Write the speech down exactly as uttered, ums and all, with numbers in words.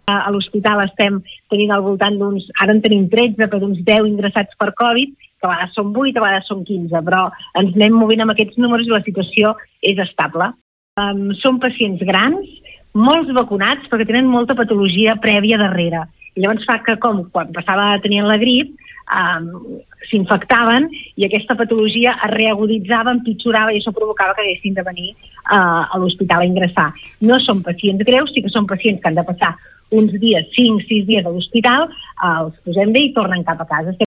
A l'hospital estem tenint al voltant d'uns, ara en tenim tretze, però d'uns deu ingressats per Covid, que a vegades són vuit, a vegades són quinze, però ens anem movent amb aquests números i la situació és estable. Um, són pacients grans, molts vacunats, perquè tenen molta patologia prèvia darrere. I llavors fa que, com quan passava a tenir la grip, um, s'infectaven i aquesta patologia es reaguditzava, empitjorava i això provocava que haguessin de venir uh, a l'hospital a ingressar. No són pacients greus, sí que són pacients que han de passar uns dies, cinc, sis dies a l'hospital, els posem bé i tornen cap a casa.